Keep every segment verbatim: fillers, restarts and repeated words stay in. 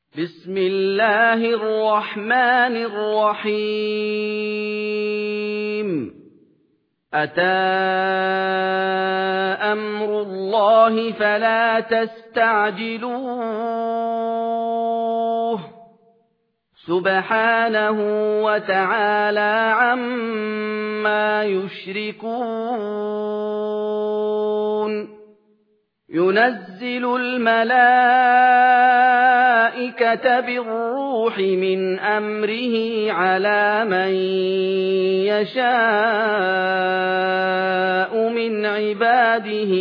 بسم الله الرحمن الرحيم أتى أمر الله فلا تستعجلوه سبحانه وتعالى عما يشركون ينزل الملائكة بالروح من أمره على من يشاء من عباده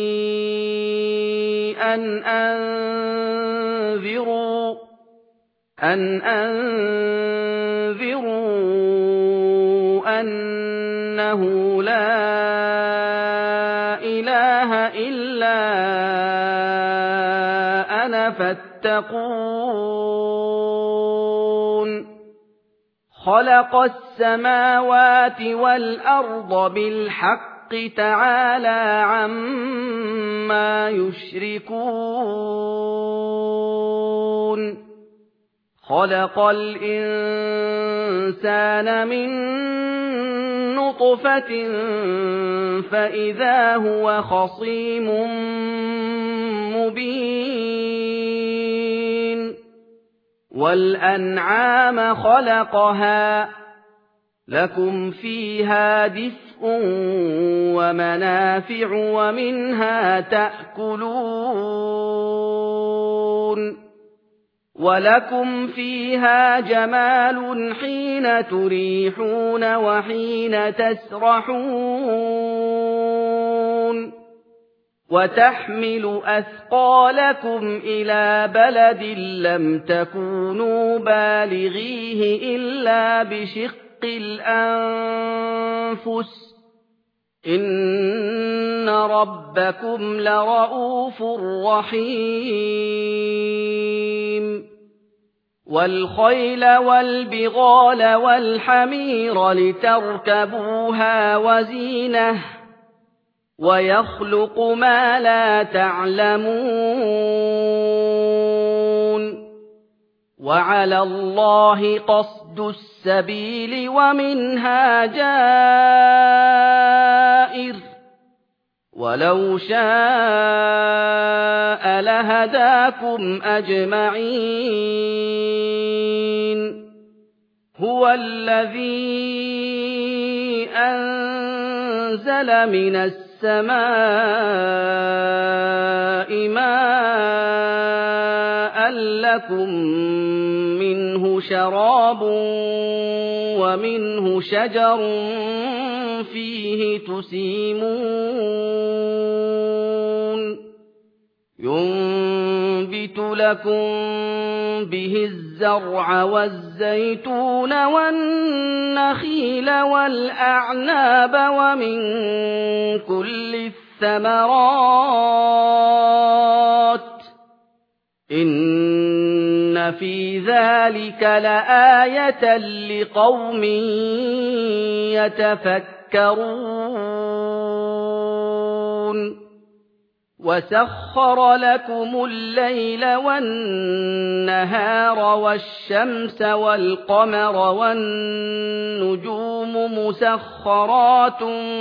أن أنذروا أن أنذروا أنه لا إله إلا أنا فاتقون خلق السماوات والأرض بالحق تعالى عما يشركون خلق الإنسان من نطفة فإذا هو خصيم مبين والأنعام خلقها لكم فيها دفء ومنافع ومنها تأكلون ولكم فيها جمال حين تريحون وحين تسرحون وتحمل أثقالكم إلى بلد لم تكونوا بالغيه إلا بشق الأنفس إن ربكم لرؤوف رحيم والخيل والبغال والحمير لتركبوها وزينة ويخلق ما لا تعلمون وعلى الله قصد السبيل ومنها جائر ولو شاء لهداكم أجمعين هو الذي أنزل من السماء ماء لكم منه شراب ومنه شجر فيه تسيمون ينبت لكم به الزرع والزيتون والنخيل والأعناب ومن كل الثمرات إن في ذلك لآية لقوم يتفكرون وسخر لكم الليل والنهار والشمس والقمر والنجوم مسخرات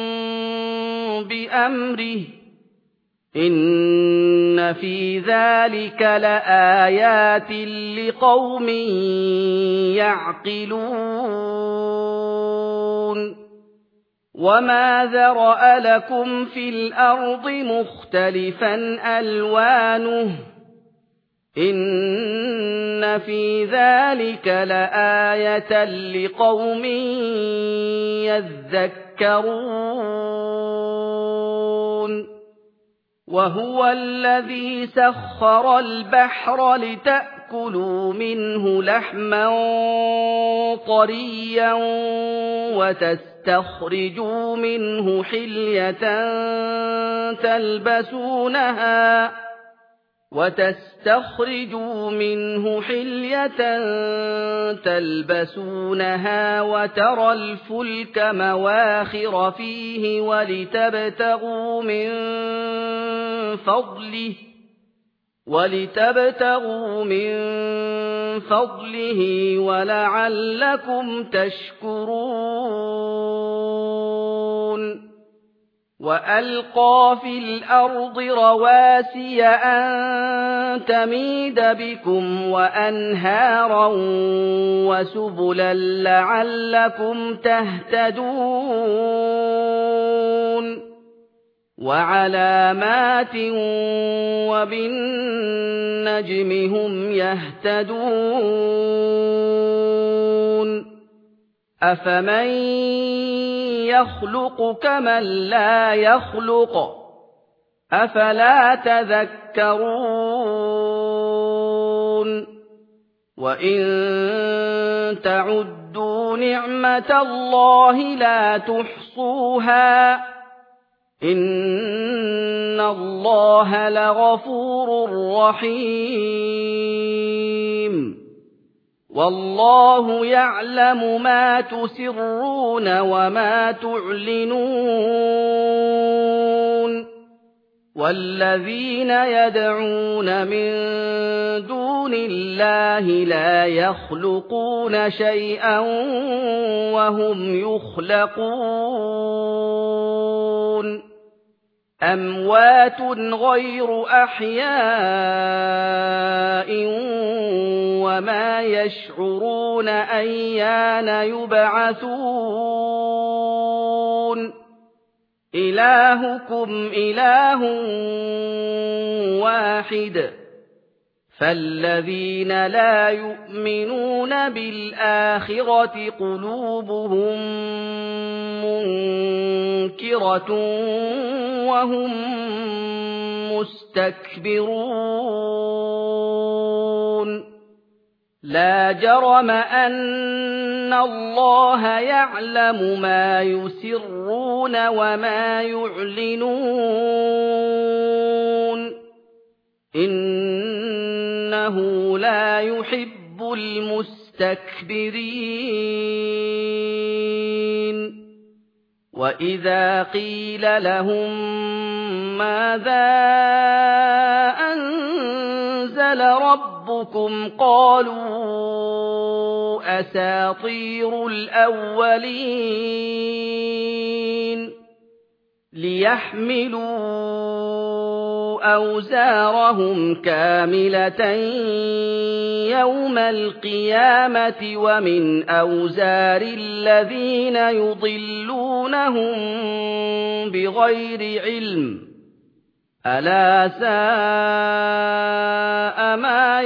بأمره إن في ذلك لآيات لقوم يعقلون وما ذرأ لكم في الأرض مختلفا ألوانه إن في ذلك لآية لقوم يذكرون وهو الذي سخر البحر لتأكلوا منه لحما طريا وتستخرجوا منه حلية تلبسونها وتستخرجوا منه حلية تلبسونها وترى الفلك مواخر فيه ولتبتغوا من فضله وَلِتَبْتَغُوا مِن فَضْلِهِ وَلَعَلَّكُمْ تَشْكُرُونَ وَأَلْقَىٰ فِي الْأَرْضِ رَوَاسِيَ أَن تَمِيدَ بِكُمْ وَأَنْهَارًا وَسُبُلًا لَّعَلَّكُمْ تَهْتَدُونَ وَعَلَامَاتٍ وَبِالنَّجْمِ هُمْ يَهْتَدُونَ أَفَمَن يَخْلُقُ كَمَن لَّا يَخْلُقُ أَفَلَا تَذَكَّرُونَ وَإِن تَعُدُّوا نِعْمَةَ اللَّهِ لَا تُحْصُوهَا إِنَّ اللَّهَ لَغَفُورٌ رَّحِيمٌ وَاللَّهُ يَعْلَمُ مَا تُسِرُّونَ وَمَا تُعْلِنُونَ وَالَّذِينَ يَدْعُونَ مِن دُونِ اللَّهِ لَا يَخْلُقُونَ شَيْئًا وَهُمْ يُخْلَقُونَ أَمْوَاتٌ غَيْرُ أَحْيَاءٍ وَمَا يَشْعُرُونَ أَيَّانَ يُبْعَثُونَ إِلَٰهُكُمْ إِلَٰهٌ وَاحِدٌ فَالَّذِينَ لَا يُؤْمِنُونَ بِالْآخِرَةِ قُلُوبُهُم مُّنكِرَةٌ وَهُم مُّسْتَكْبِرُونَ لَا جَرَمَ أَنَّ اللَّهَ يَعْلَمُ مَا يُسِرُّونَ وَمَا يُعْلِنُونَ إِنَّهُ لَا يُحِبُّ الْمُسْتَكْبِرِينَ وَإِذَا قِيلَ لَهُم مَّاذَا أَنزَلَ رَبُّكُمْ قَالُوا أَسَاطِيرُ الْأَوَّلِينَ لِيَحْمِلُوا أَوْزَارَهُمْ كَامِلَةً يَوْمَ الْقِيَامَةِ وَمِنْ أَوْزَارِ الَّذِينَ يُضِلُّونَهُم بِغَيْرِ عِلْمٍ أَلَا سَاءَ مَا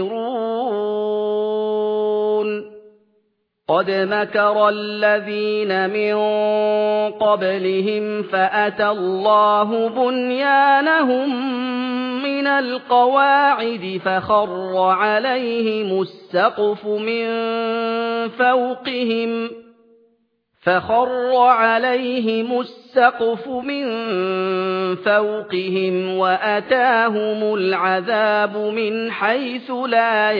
يَزِرُونَ قَدْ مَكَرَ الَّذِينَ مِن قَبْلِهِمْ فَأَتَى اللَّهُ بُنْيَانَهُم مِّنَ الْقَوَاعِدِ فَخَرَّ عَلَيْهِمُ السَّقْفُ مِن فَوْقِهِمْ فَخَرَّ عَلَيْهِمُ السَّقْفُ مِن فَوْقِهِمْ وَأَتَاهُمُ الْعَذَابُ مِنْ حَيْثُ لَا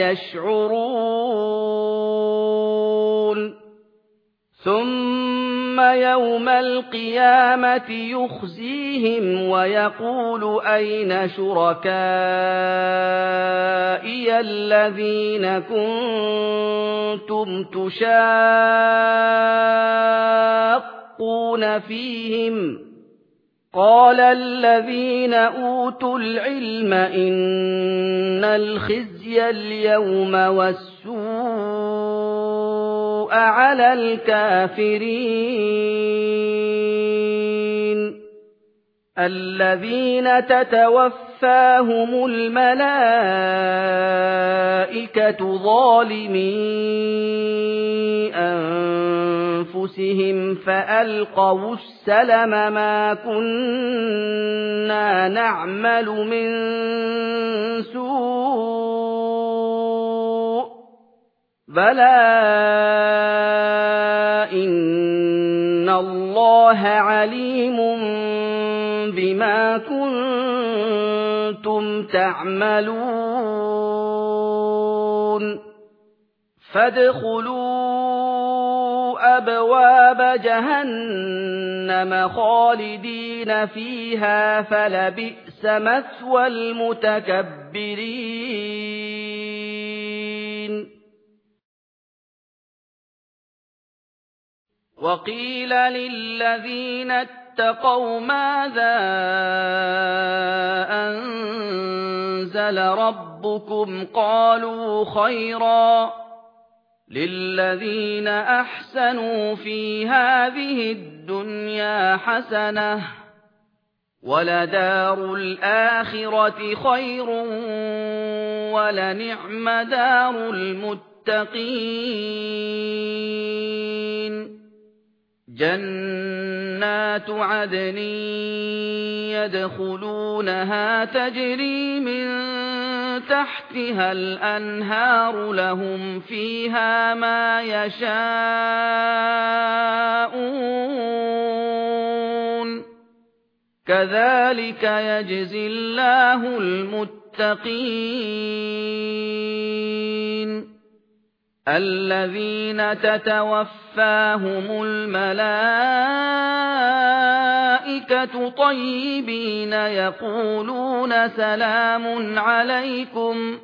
يَشْعُرُونَ ثُمَّ يَوْمَ الْقِيَامَةِ يُخْزِيهِمْ وَيَقُولُ أَيْنَ شُرَكَائِيَ الَّذِينَ كُنتُمْ تُشَاقُّونَ فِيهِمْ قَالَ الَّذِينَ أُوتُوا الْعِلْمَ إِنَّ الْخِزْيَ الْيَوْمَ وَالسُّوءَ عَلَى الْكَافِرِينَ الَّذِينَ تَتَوَفَّاهُمُ الْمَلَائِكَةُ ظَالِمِي أَنفُسِهِمْ فَأَلْقَوُا السَّلَمَ مَا كُنَّا نَعْمَلُ مِن سُوءٍ بَلَىٰ إِنَّ اللَّهَ عَلِيمٌ بِمَا كُنتُمْ تَعْمَلُونَ فَادْخُلُوا أبواب جهنم خالدين فيها فلبئس مثوى المتكبرين وقيل للذين اتقوا ماذا أنزل ربكم قالوا خيرا للذين أحسنوا في هذه الدنيا حسنة ولدار الآخرة خير ولنعم دار المتقين جنات عدن يدخلونها تجري من تحتها الأنهار لهم فيها ما يشاءون كذلك يجزي الله المتقين الذين تتوفاهم الملائكة طيبين يقولون سلام عليكم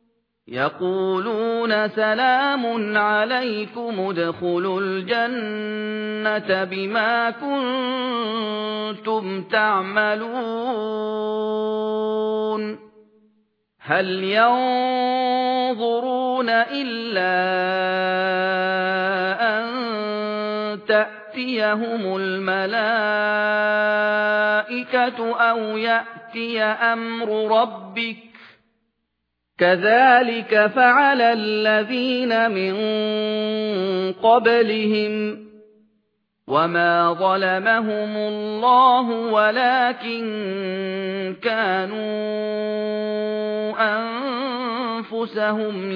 يقولون سلام عليكم ادخلوا الجنة بما كنتم تعملون هل ينظرون إلا أن تأتيهم الملائكة أو يأتي أمر ربك كذلك فعل الذين من قبلهم وما ظلمهم الله ولكن كانوا أنفسهم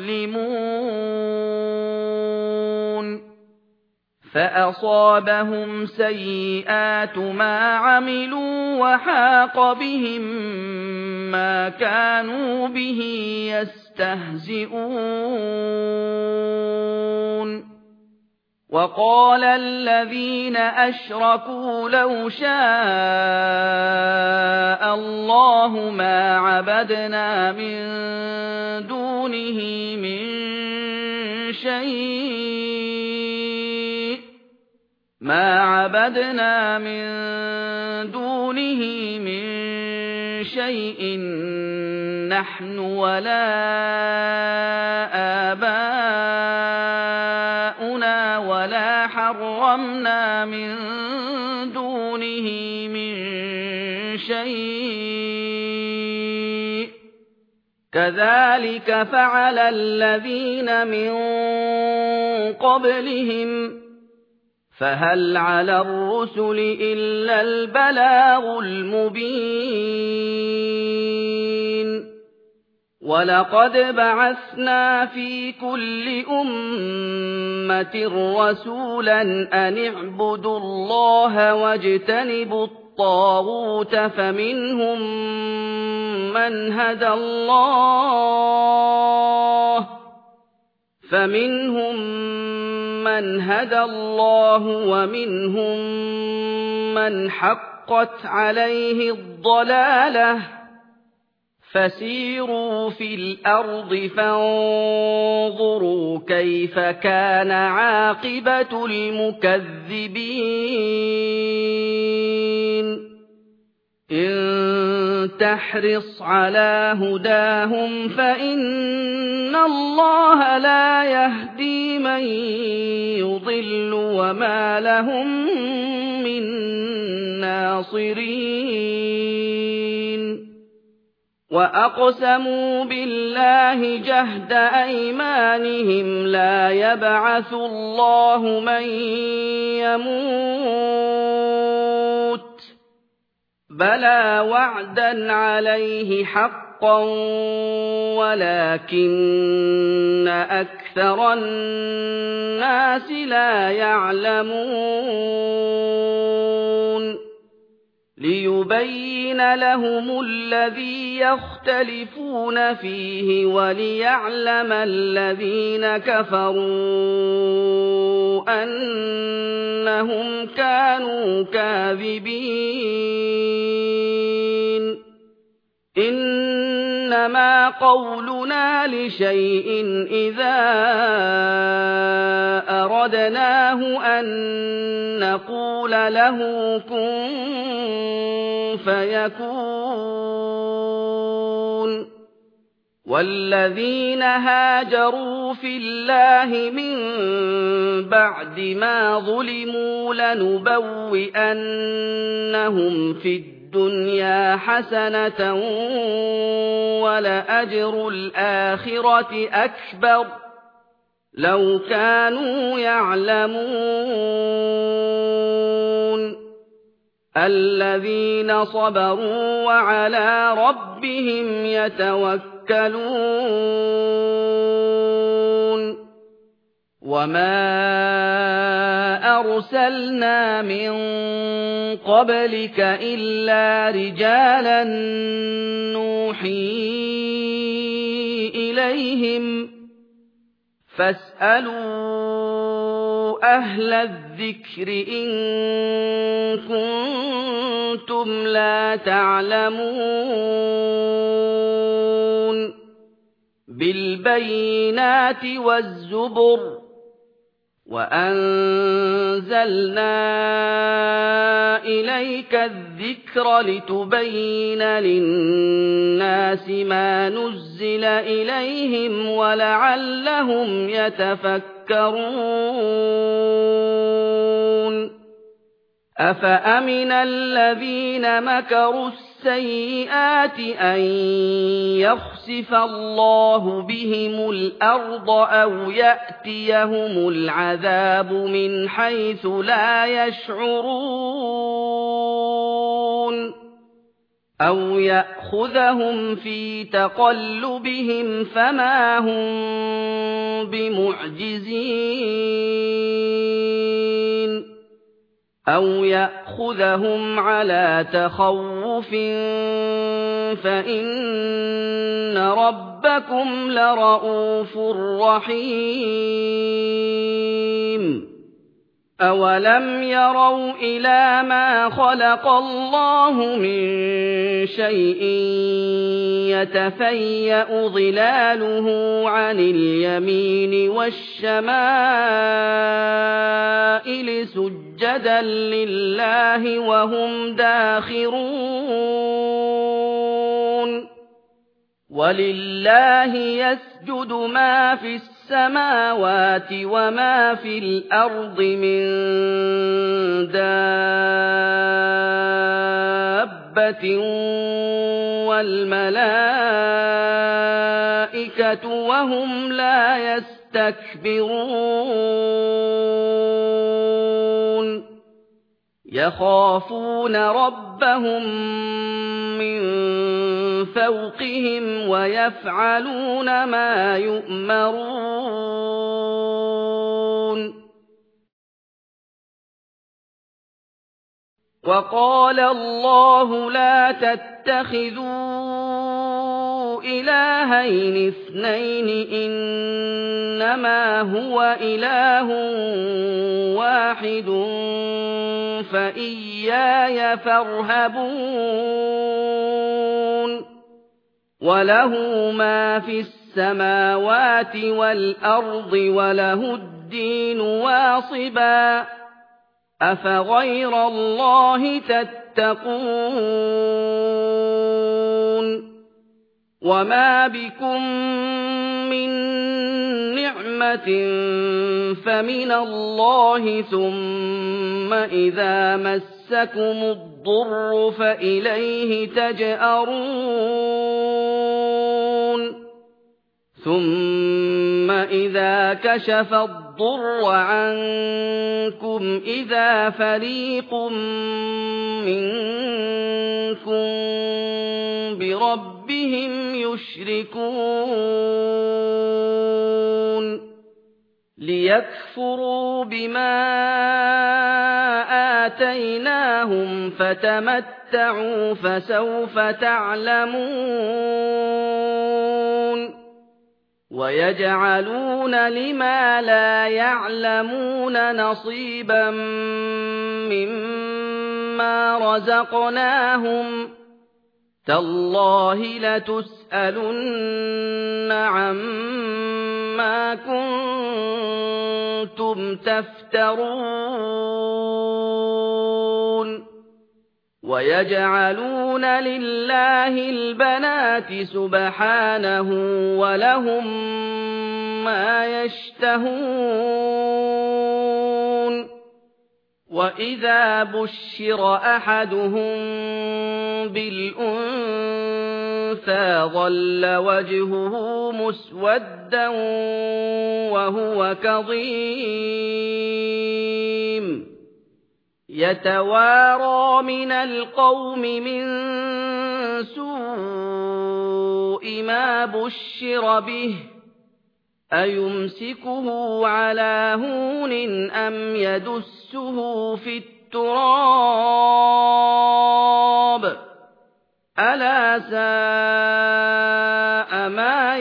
يظلمون فأصابهم سيئات ما عملوا وحاق بهم ما كانوا به يستهزئون وقال الذين أشركوا لو شاء الله ما عبدنا من دونه من شيء ما عبدنا من دونه من شيء نحن ولا آباؤنا ولا حرمنا من دونه من شيء كذلك فعل الذين من قبلهم فهل على الرسل إلا البلاغ المبين ولقد بعثنا في كل أمة رسولا أن اعبدوا الله واجتنبوا الطاغوت فمنهم من هدى الله فمنهم من هدى الله ومنهم من حقت عليه الضلالة فسيروا في الأرض فانظروا كيف كان عاقبة المكذبين إن تحرص على هداهم فإن الله لا يهدي من يضل وما لهم من ناصرين وأقسموا بالله جهد أيمانهم لا يبعث الله من يموت بلى وعدا عليه حقا ولكن أكثر الناس لا يعلمون ليبين لهم الذي يختلفون فيه وليعلم الذين كفروا أنهم كانوا كاذبين إنما قولنا لشيء إذا أردناه أن نقول له كن فيكون والذين هاجروا في الله من بعد ما ظلموا لنبوئنهم في الدنيا حسنة ولأجر الآخرة أكبر لو كانوا يعلمون الذين صبروا وعلى ربهم يتوكلون وما أرسلنا من قبلك إلا رجالا نوحي إليهم فاسألوا أهل الذكر إن كنتم لا تعلمون بالبينات والزبر وأنزلنا إليك الذكر لتبين للناس ما نزل إليهم ولعلهم يتفكرون أفأمن الذين مكروا السيئات أن يخسف الله بهم الأرض أو يأتيهم العذاب من حيث لا يشعرون أو يأخذهم في تقلبهم فما هم بمعجزين أو يأخذهم على تخوف فإن ربكم لرءوف رحيم أولم يروا إلى ما خلق الله من شيء يتفيأ ظلاله عن اليمين والشمائل سجدا لله وهم داخرون ولله يسجد ما في السماوات وما في الأرض من دابة والملائكة وهم لا يستكبرون يخافون ربهم من فوقهم ويفعلون ما يؤمرون وقال الله لا تتخذوا إلهين اثنين إنما هو إله واحد فإياي فارهبون وله ما في السماوات والأرض وله الدين واصبا أفغير الله تتقون وما بكم من نعمة فمن الله ثم إذا مسكم الضر فإليه تجأرون ثم إذا كشف الضر عنكم إذا فريق منكم بربهم يشركون ليكفروا بما آتَيْنَاهُمْ فَتَمَتَّعُوا فَسَوْفَ تَعْلَمُونَ وَيَجْعَلُونَ لِمَا لَا يَعْلَمُونَ نَصِيبًا مِّمَّا رَزَقْنَاهُمْ تَاللَّهِ لَتُسْأَلُنَّ عَمَّا كُنتُمْ تَفْتَرُونَ وَيَجْعَلُونَ لِلَّهِ الْبَنَاتِ سُبْحَانَهُ وَلَهُم مَّا يَشْتَهُونَ وَإِذَا بُشِّرَ أَحَدُهُم بِالْأُنثَىٰ ظَلَّ وَجْهُهُ مُسْوَدًّا وَهُوَ كَظِيمٌ يَتَوَارَىٰ مِنَ الْقَوْمِ مِن سُوءِ مَا بُشِّرَ بِهِ أَيُمْسِكُهُ عَلَىٰ هُونٍ أَمْ يَدُسُّهُ فِي التُّرَابِ أَلَا سَاءَ مَا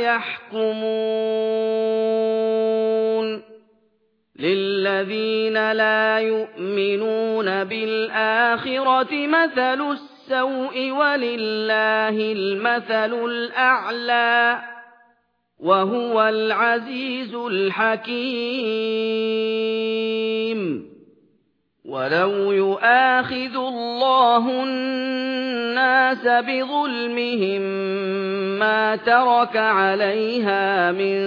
يَحْكُمُونَ لِلَّذِينَ لَا يُؤْمِنُونَ بِالْآخِرَةِ مَثَلُ السَّوْءِ وَلِلَّهِ الْمَثَلُ الْأَعْلَىٰ وَهُوَ الْعَزِيزُ الْحَكِيمُ وَلَوْ يُؤَاخِذُ اللَّهُ النَّاسَ بِظُلْمِهِم مَّا تَرَكَ عَلَيْهَا مِن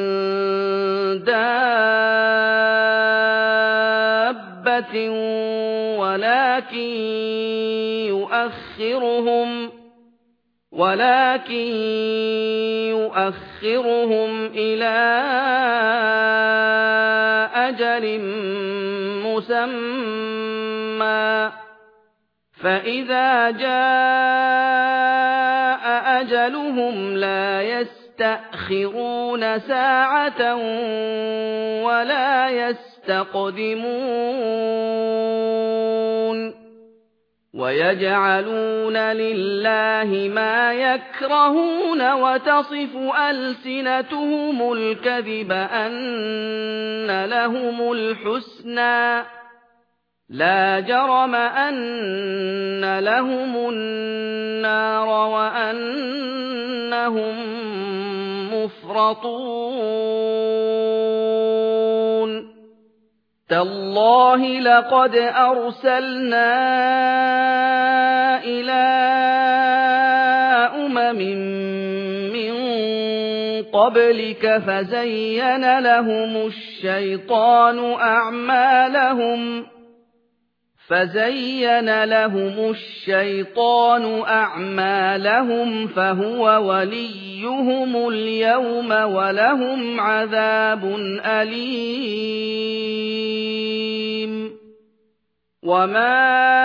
دَابَّةٍ وَلَٰكِن يُؤَخِّرُهُمْ ولكن يؤخرهم إلى أجل مسمى فإذا جاء أجلهم لا يستأخرون ساعة ولا يستقدمون وَيَجْعَلُونَ لِلَّهِ مَا يَكْرَهُونَ وَتَصِفُ أَلْسِنَتُهُمُ الْكَذِبَ أَنَّ لَهُمُ الْحُسْنَىٰ لَا جَرَمَ أَنَّ لَهُمُ النَّارَ وَأَنَّهُم مُّفْرَطُونَ تَاللَّهِ لَقَدْ أَرْسَلْنَا إِلَىٰ أُمَمٍ مِّن قَبْلِكَ فَزَيَّنَ لَهُمُ الشَّيْطَانُ أَعْمَالَهُمْ فَزَيَّنَ لَهُمُ الشَّيْطَانُ أَعْمَالَهُمْ فَهُوَ وَلِيُّهُمُ الْيَوْمَ وَلَهُمْ عَذَابٌ أَلِيمٌ وَمَا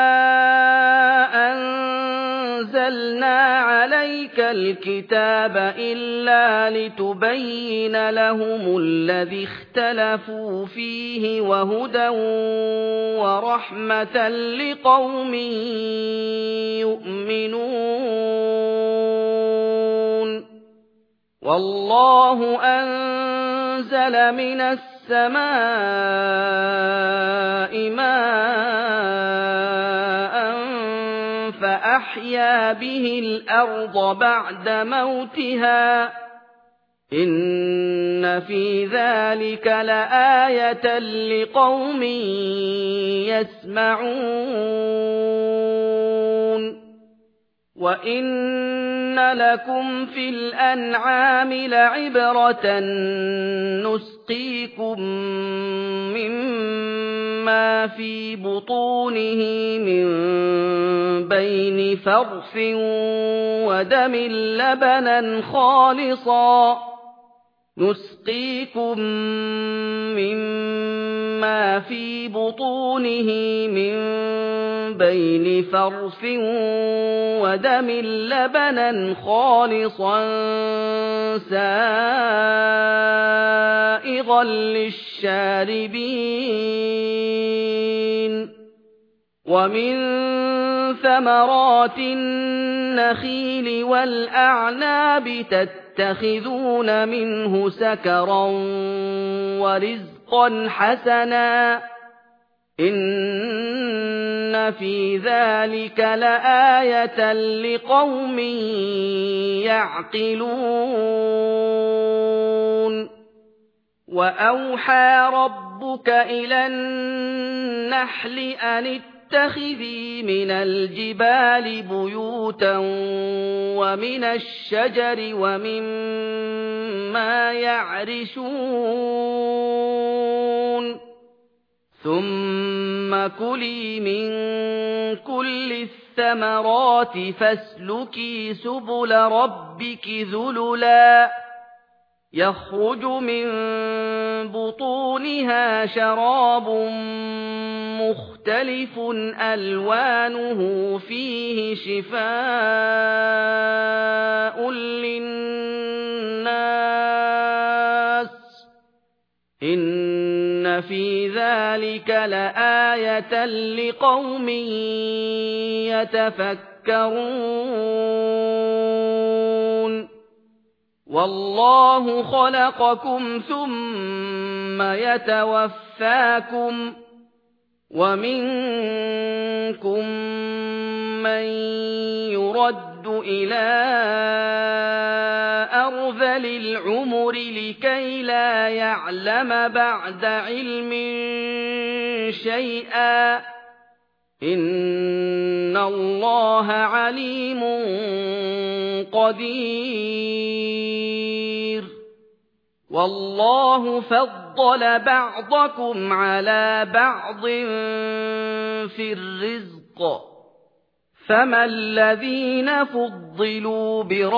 أَنزَلْنَا عَلَيْكَ الْكِتَابَ إِلَّا لِتُبَيِّنَ لَهُمُ الَّذِي اخْتَلَفُوا فِيهِ وَهُدًى وَرَحْمَةً لِّقَوْمٍ يُؤْمِنُونَ وَاللَّهُ أَنزَلَ مِنَ السَّمَاءِ مَاءً فَأَحْيَا بِهِ الْأَرْضَ بَعْدَ مَوْتِهَا إِنَّ فِي ذَلِكَ لَآيَةً لِقَوْمٍ يَسْمَعُونَ وَإِنَّ لَكُمْ فِي الْأَنْعَامِ لَعِبْرَةً نُسْقِيكُم مِّمَّا فِي بُطُونِهِ مِن بَيْنِ فَرْثٍ وَدَمٍ لَّبَنًا خَالِصًا نُسْقِيكُم مِّمَّا فِي بُطُونِهِ مِن بَيْنِ فَرْثٍ وَدَمٍ لَّبَنًا خَالِصًا سَائِغًا لِّلشَّارِبِينَ ومن ثمرات النخيل والأعناب تتخذون منه سكرا ورزقا حسنا إن في ذلك لآية لقوم يعقلون وأوحى ربك إلى النحل أن اتخذي من الجبال بيوتا ومن الشجر ومما يعرشون ثم كلي من كل الثمرات فاسلكي سبل ربك ذللا يخرج من بطونها شراب مختلف ألوانه فيه شفاء للناس إن في ذلك لآية لقوم يتفكرون والله خلقكم ثم يتوفاكم ومنكم من يرد إلى أرذل العمر لكي لا يعلم بعد علم شيئا إن الله عليم قدير والله فضل بعضكم على بعض في الرزق فما الذين فضلوا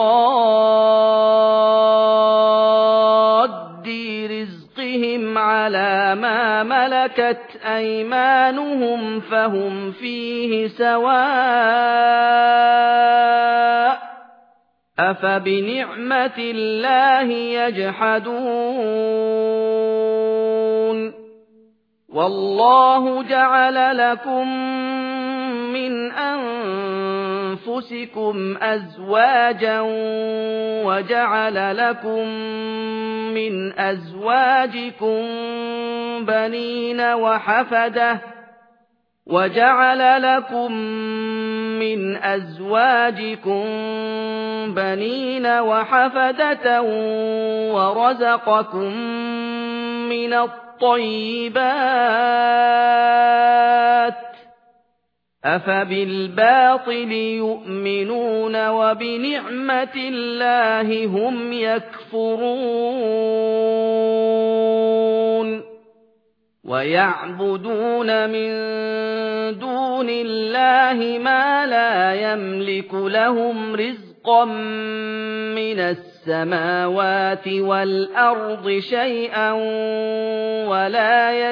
براد رزقهم على ما ملكت أيمانهم فهم فيه سواء أفبنعمة الله يجحدون والله جعل لكم من أنفسكم أزواجا وجعل لكم من أزواجكم بنين وحفدة وجعل لكم من أزواجكم بنين وحفدة ورزقكم من الطيبات أفبالباطل يؤمنون وبنعمة الله هم يكفرون ويعبدون من دون الله ما لا يملك لهم رزقا من السماوات والأرض شيئا ولا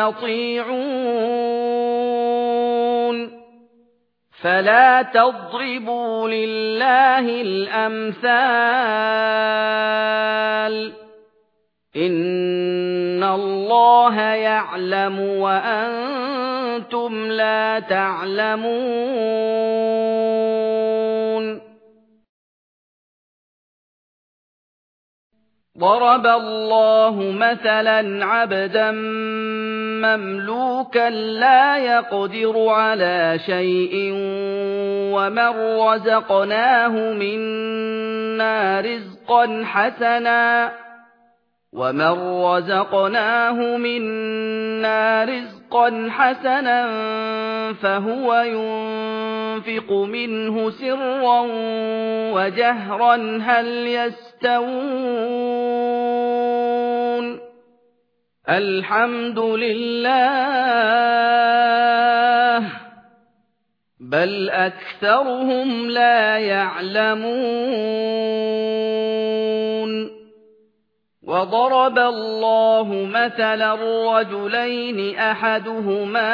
يستطيعون فلا تضربوا لله الأمثال إن الله يعلم وأنتم لا تعلمون ضرب الله مثلا عبدا مملوكا لا يقدر على شيء ومن رزقناه منا رزقا حسنا ومن رزقناه منا رزقا حسنا فهو ينفق منه سرا وجهرا هل يستوون الحمد لله بل أكثرهم لا يعلمون وضرب الله مثلا رجلين أحدهما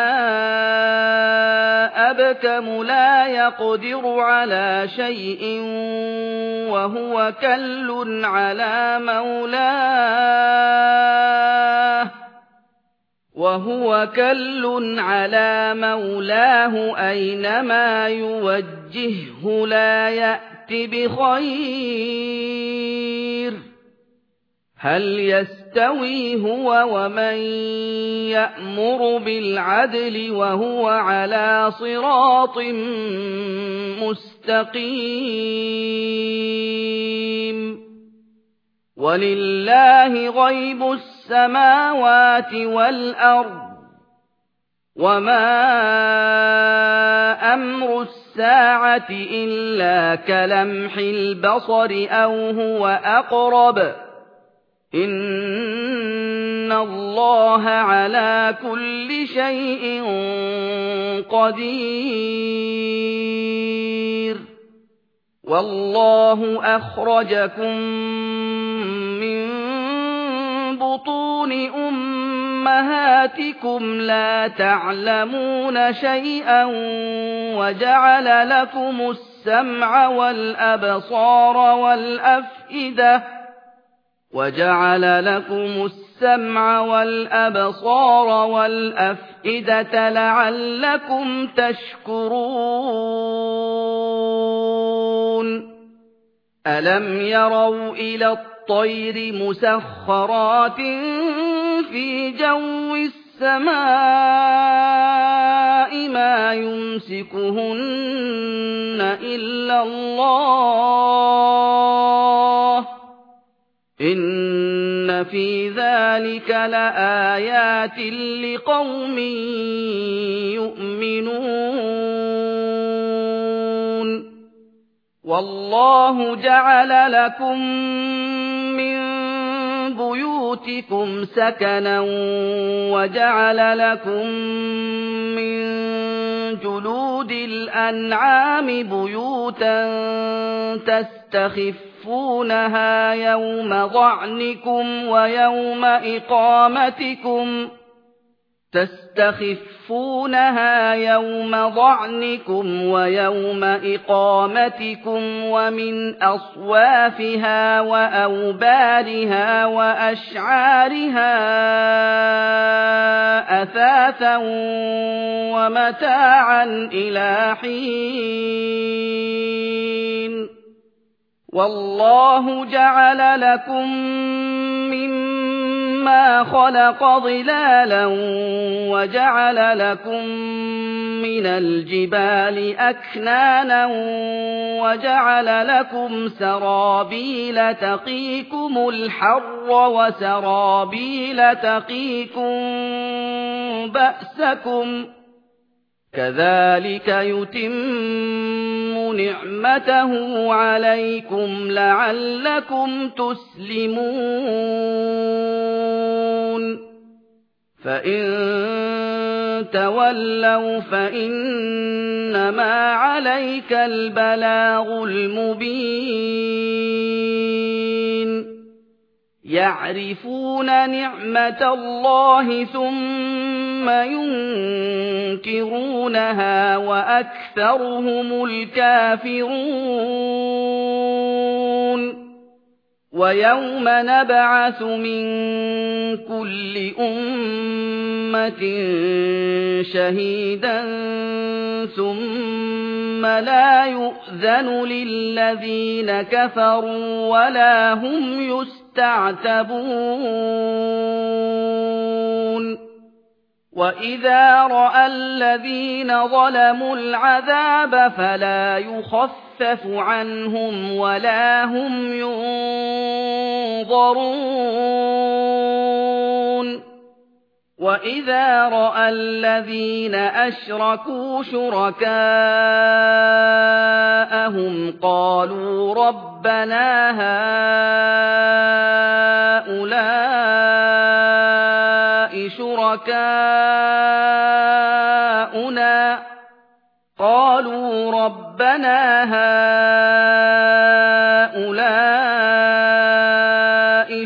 أبكم لا يقدر على شيء وهو كل على مولاه وهو كل على مولاه أينما يوجهه لا يأت بخير هل يستوي هو ومن يأمر بالعدل وهو على صراط مستقيم ولله غيب السماوات والأرض وما أمر الساعة إلا كلمح البصر أو هو أقرب إن الله على كل شيء قدير والله أخرجكم من بطون أمهاتكم لا تعلمون شيئا وجعل لكم السمع والأبصار والأفئدة وجعل لكم السمع والأبصار والأفئدة لعلكم تشكرون ألم يروا إلى الطير مسخرات في جو السماء ما يمسكهن إلا الله إن في ذلك لآيات لقوم يؤمنون والله جعل لكم من بيوتكم سكنا وجعل لكم من جلود الأنعام بيوتا تستخفونها يوم ضعنكم ويوم إقامتكم تستخفونها يوم ضعنكم ويوم إقامتكم ومن أصوافها وأوبارها وأشعارها أثاثا ومتاعا إلى حين والله جعل لكم مما خلق ظلالا وجعل لكم من الجبال أكنانا وجعل لكم سرابيل تقيكم الحر وسرابيل تقيكم بأسكم كذلك يتم نعمته عليكم لعلكم تسلمون فإن تولوا فإنما عليك البلاغ المبين يعرفون نعمة الله ثم ينكرونها وأكثرهم الكافرون ويوم نبعث من كل أمة شهيدا ثم لا يؤذن للذين كفروا ولا هم يستعتبون وإذا رأى الذين ظلموا العذاب فلا يخفف عنهم ولا هم ينظرون وإذا رأى الذين أشركوا شركاءهم قالوا ربنا هؤلاء شركاؤنا قالوا ربنا هؤلاء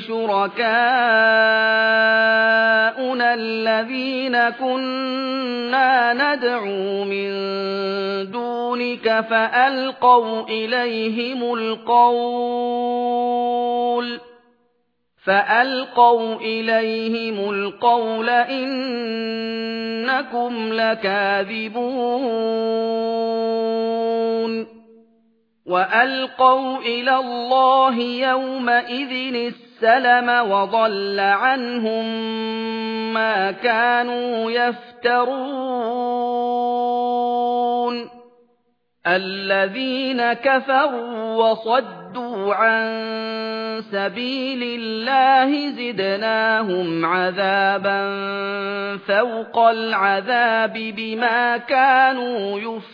شركاؤنا الذين كنا ندعو من دونك فألقوا إليهم القول فألقوا إليهم القول إنكم لكاذبون وألقوا إلى الله يومئذ السلم وضل عنهم ما كانوا يفترون الذين كفروا وصدوا عن سبيل الله زدناهم عذابا فوق العذاب بما كانوا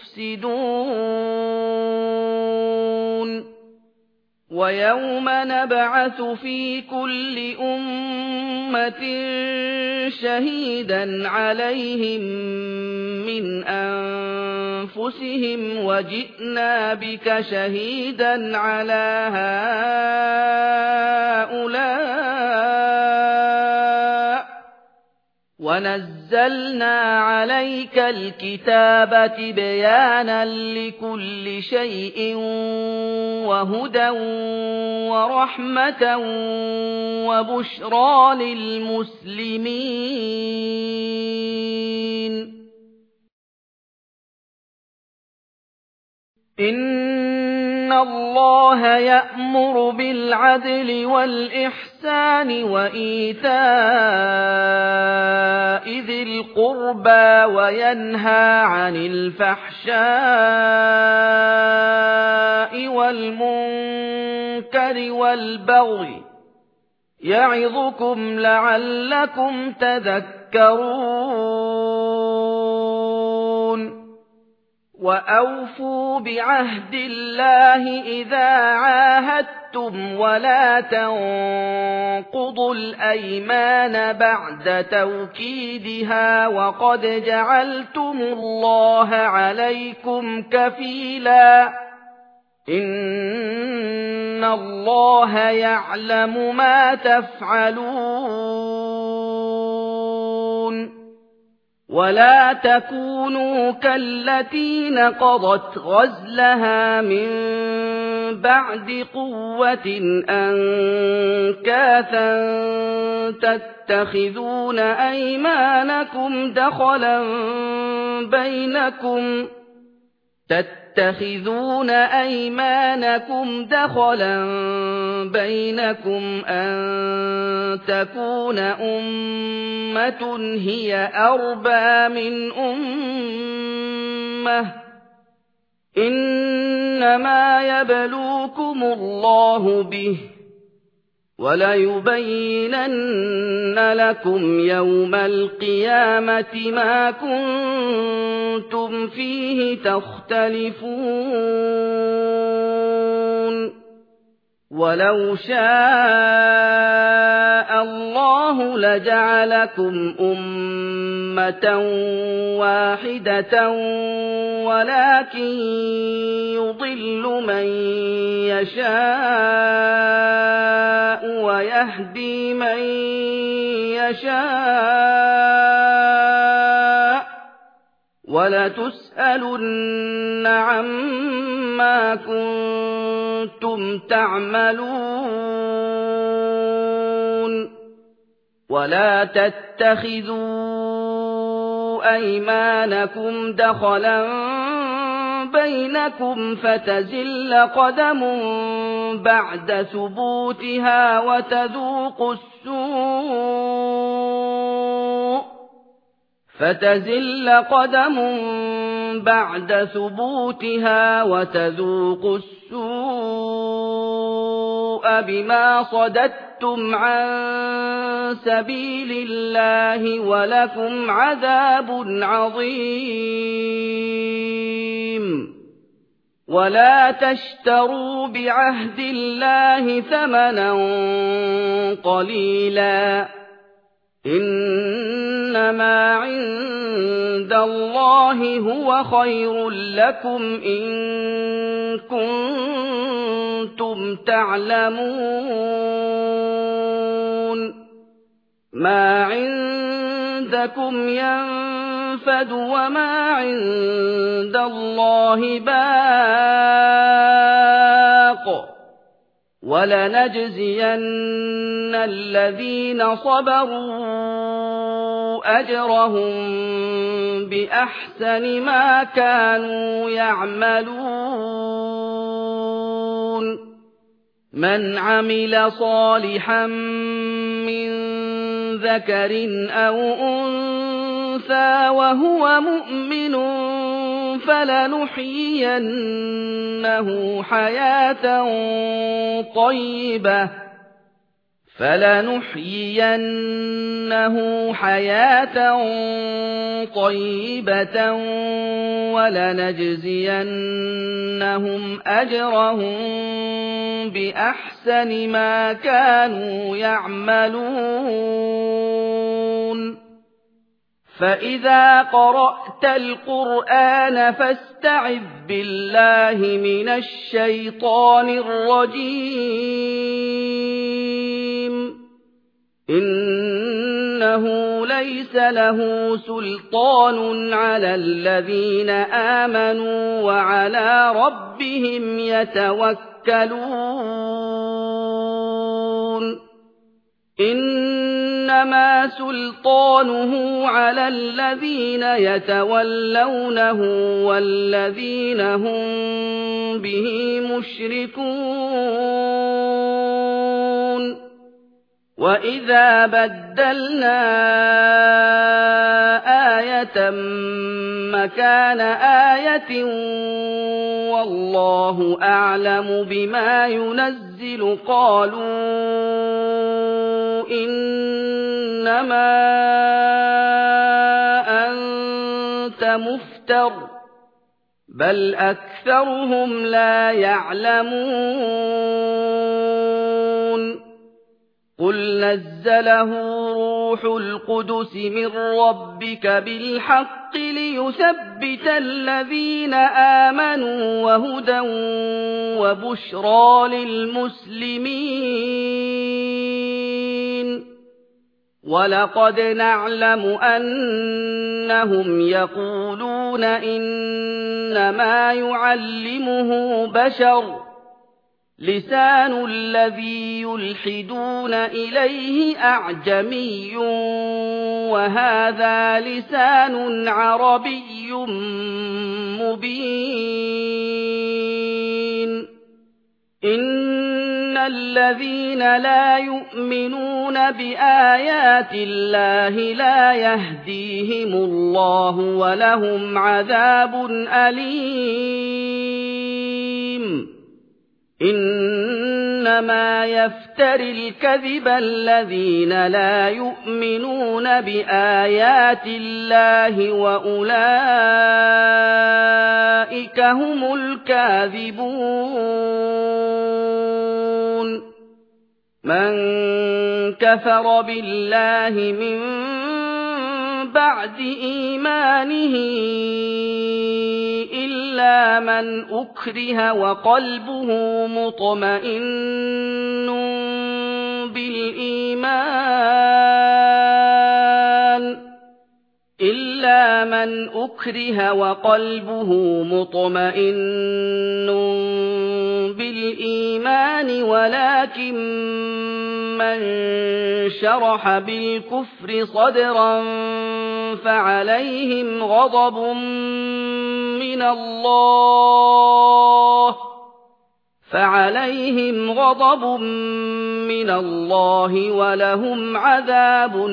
يفسدون ويوم نبعث في كل أمة شهيدا عليهم من أنفسهم وجئنا بك شهيدا على هؤلاء ونزلنا عليك الكتاب تبيانا لكل شيء وهدى ورحمة وبشرى للمسلمين إن الله يأمر بالعدل والإحسان وإيتاء ذي القربى وينهى عن الفحشاء والمنكر والبغي يعظكم لعلكم تذكرون وأوفوا بعهد الله إذا عاهدتم ولا تنقضوا الأيمان بعد توكيدها وقد جعلتم الله عليكم كفيلا إن الله يعلم ما تفعلون ولا تكونوا كالتي نقضت غزلها من بعد قوة أنكاثا تتخذون أيمانكم دخلا بينكم تتخذون أيمانكم دخلا بينكم أن تكون أمة هي أربى من أمة إنما يبلوكم الله به وليبينن لكم يوم القيامة ما كنتم فيه تختلفون ولو شاء الله لجعلكم أمة واحدة ولكن يضل من يشاء ويهدي من يشاء ولتسألن عما كنتم تعملون ولا تتخذوا أيمانكم دخلا بينكم فتزل قدم بعد ثبوتها وتذوقوا السوء فتزل قدم بعد ثبوتها وتذوقوا السوء بما صددتم عن سبيل الله ولكم عذاب عظيم ولا تشتروا بعهد الله ثمنا قليلا إنما عند الله هو خير لكم إن كنتم تعلمون ما عندكم ينفد وما عند الله باق وَلَنَجْزِيَنَّ الَّذِينَ صَبَرُوا أَجْرَهُم بِأَحْسَنِ مَا كَانُوا يَعْمَلُونَ مَنْ عَمِلَ صَالِحًا مِّن ذَكَرٍ أَوْ أُنثَىٰ وَهُوَ مُؤْمِنٌ فَلَنُحْيِيَنَّهُ حَيَاةً طَيِّبَةً فَلَنُحْيِيَنَّهُ حَيَاةً طَيِّبَةً وَلَنَجْزِيَنَّهُمْ أَجْرَهُم بِأَحْسَنِ مَا كَانُوا يَعْمَلُونَ فَإِذَا قَرَأْتَ الْقُرْآنَ فَاسْتَعِذْ بِاللَّهِ مِنَ الشَّيْطَانِ الرَّجِيمِ إِنَّهُ لَيْسَ لَهُ سُلْطَانٌ عَلَى الَّذِينَ آمَنُوا وَعَلَىٰ رَبِّهِمْ يَتَوَكَّلُونَ إِنَّمَا سُلْطَانُهُ عَلَى الَّذِينَ يَتَوَلَّوْنَهُ وَالَّذِينَ هُم بِهِ مُشْرِكُونَ وَإِذَا بَدَّلْنَا آيَةً مَّكَانَ آيَةٍ وَاللَّهُ أَعْلَمُ بِمَا يُنَزِّلُ قَالُوا إِنَّمَا أَنتَ مُفْتَرٍ بَلْ أَكْثَرُهُمْ لَا يَعْلَمُونَ قُلْ نَزَّلَهُ رُوحُ الْقُدُسِ مِن رَّبِّكَ بِالْحَقِّ لِيُثَبِّتَ الَّذِينَ آمَنُوا وَهُدًى وَبُشْرَىٰ لِلْمُسْلِمِينَ وَلَقَدْ نَعْلَمُ أَنَّهُمْ يَقُولُونَ إِنَّمَا يُعَلِّمُهُ بَشَرٌ لِسَانُ الَّذِي يُلْحِدُونَ إِلَيْهِ أَعْجَمِيٌّ وَهَٰذَا لِسَانٌ عَرَبِيٌّ مُّبِينٌ إِنَّ الَّذِينَ لَا يُؤْمِنُونَ بِآيَاتِ اللَّهِ لَا يَهْدِيهِمُ اللَّهُ وَلَهُمْ عَذَابٌ أَلِيمٌ إِنَّمَا يَفْتَرِي الْكَذِبَ الَّذِينَ لَا يُؤْمِنُونَ بِآيَاتِ اللَّهِ وَأُولَٰئِكَ هُمُ الْكَاذِبُونَ مَن كَفَرَ بِاللَّهِ مِن بَعْدِ إِيمَانِهِ إِلَّا مَنْ أُكْرِهَ وَقَلْبُهُ مُطْمَئِنٌّ بِالْإِيمَانِ إِلَّا مَنْ أُكْرِهَ وَقَلْبُهُ مُطْمَئِنٌّ بِالْإِيمَانِ وَلَكِن مَّن شَرَحَ بِالْكُفْرِ صَدْرًا فَعَلَيْهِمْ غَضَبٌ مِّنَ اللَّهِ فَعَلَيْهِمْ غَضَبٌ مِّنَ اللَّهِ وَلَهُمْ عَذَابٌ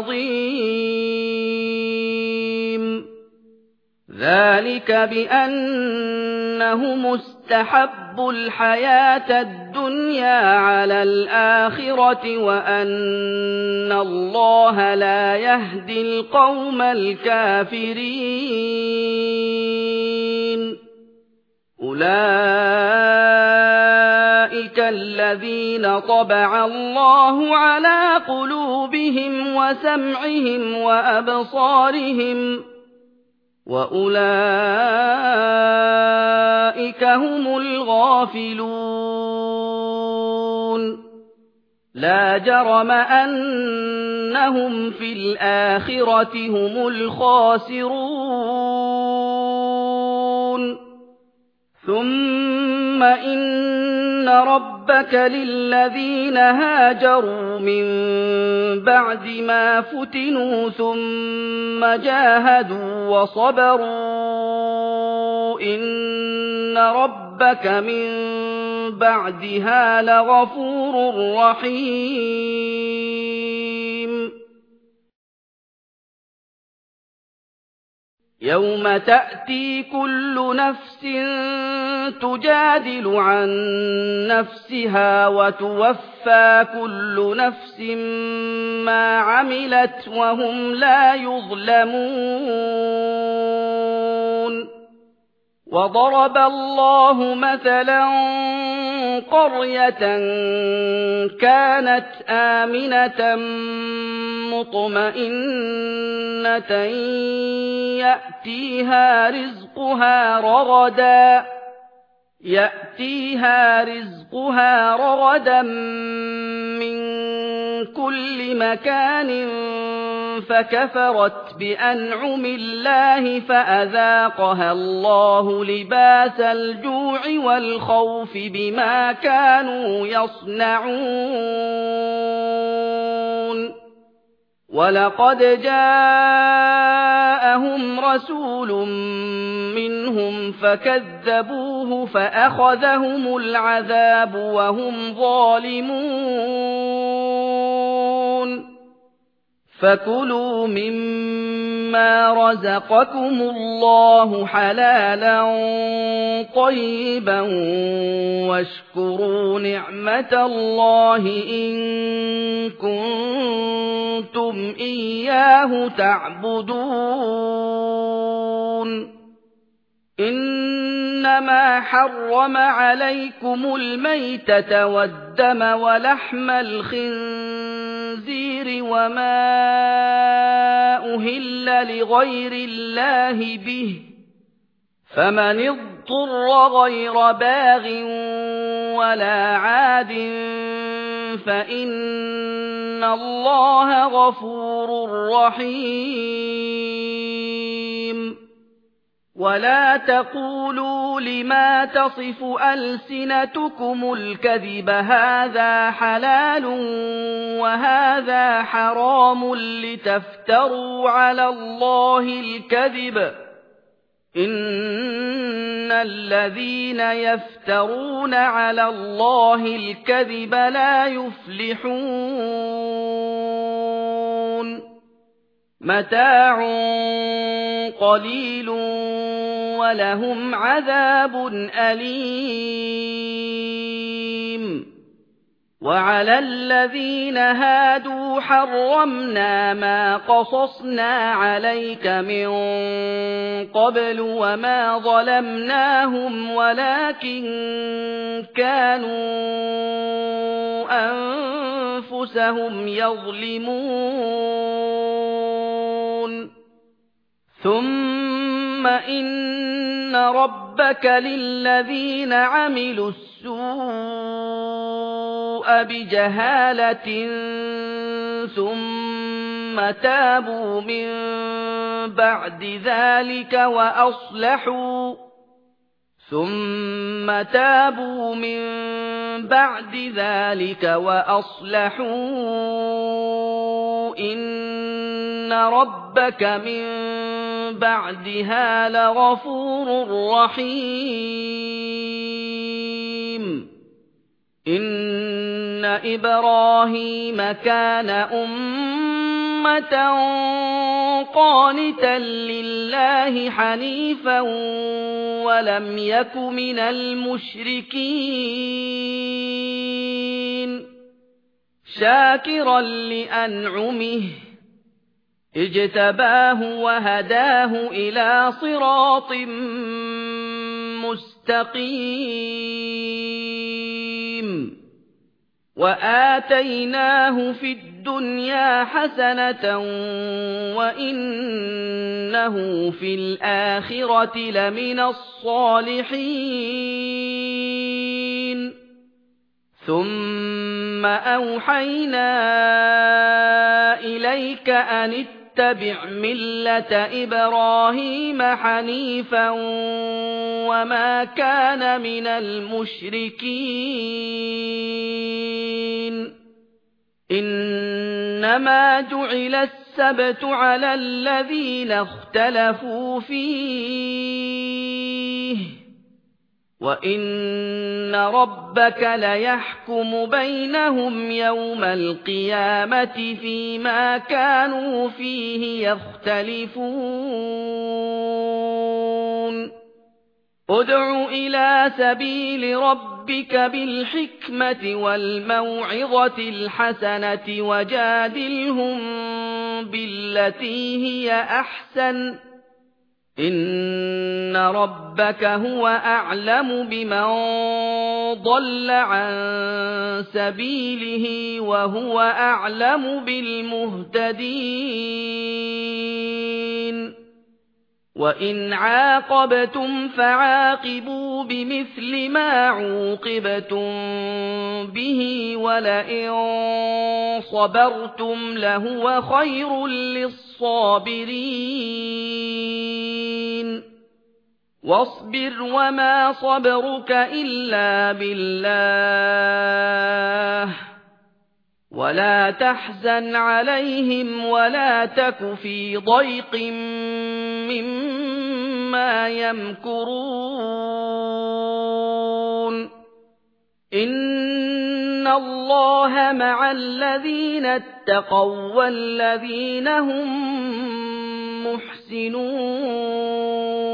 عَظِيمٌ ذَلِكَ بِأَنَّهُمُ اسْتَحَبُّوا الْحَيَاةَ الدُّنْيَا عَلَى الْآخِرَةِ وَأَنَّ اللَّهَ لَا يَهْدِي الْقَوْمَ الْكَافِرِينَ أُولَٰئِكَ الَّذِينَ طَبَعَ اللَّهُ عَلَىٰ قُلُوبِهِمْ وَسَمْعِهِمْ وَأَبْصَارِهِمْ وَأُولَٰئِكَ هُمُ الْغَافِلُونَ لَا جَرَمَ أَنَّهُمْ فِي الْآخِرَةِ هُمُ الْخَاسِرُونَ ثُمَّ إِنَّ ربك للذين هاجروا من بعد ما فتنوا ثم جاهدوا وصبروا إن ربك من بعدها لغفور رحيم يوم تأتي كل نفس تجادل عن نفسها وتوفى كل نفس ما عملت وهم لا يظلمون وضرب الله مثلا قرية كانت آمنة مطمئنة يأتيها رزقها رغدا يأتيها رزقها رغدا من كل مكان فكفرت بأنعم الله فأذاقها الله لباس الجوع والخوف بما كانوا يصنعون ولقد جاءهم رسول منهم فكذبوه فأخذهم العذاب وهم ظالمون فكلوا مما رزقكم الله حلالا طيبا واشكروا نعمة الله إن كنتم إياه تعبدون إنما حرم عليكم الميتة والدم ولحم الخنزير وما أهل لغير الله به فمن اضطر غير باغ ولا عاد فإن الله غفور رحيم ولا تقولوا لما تصف ألسنتكم الكذب هذا حلال وهذا حرام لتفتروا على الله الكذب إن الذين يفترون على الله الكذب لا يفلحون متاع قليل ولهم عذاب أليم وعلى الذين هادوا حرمنا ما قصصنا عليك من قبل وما ظلمناهم ولكن كانوا أنفسهم يظلمون ثم إن ربك للذين عملوا السوء بجهالة ثم تابوا من بعد ذلك وأصلحوا ثم تابوا من بعد ذلك وأصلحوا إن ربك من بعدها لغفور رحيم إن إبراهيم كان أمة قانتا لله حنيفا ولم يك من المشركين شاكرا لأنعمه اجتباه وهداه إلى صراط مستقيم وآتيناه في الدنيا حسنة وإنه في الآخرة لمن الصالحين ثم أوحينا إليك أن واتبع ملة إبراهيم حنيفا وما كان من المشركين إنما جعل السبت على الذين اختلفوا فيه وإن ربك ليحكم بينهم يوم القيامة فيما كانوا فيه يختلفون ادع إلى سبيل ربك بالحكمة والموعظة الحسنة وجادلهم بالتي هي أحسن إن ربك هو أعلم بمن ضل عن سبيله وهو أعلم بالمهتدين وإن عاقبتم فعاقبوا بمثل ما عوقبتم به ولئن صبرتم لهو خير للصابرين واصبر وما صبرك إلا بالله ولا تحزن عليهم ولا تك في ضيق مما يمكرون إن الله مع الذين اتقوا والذين هم محسنون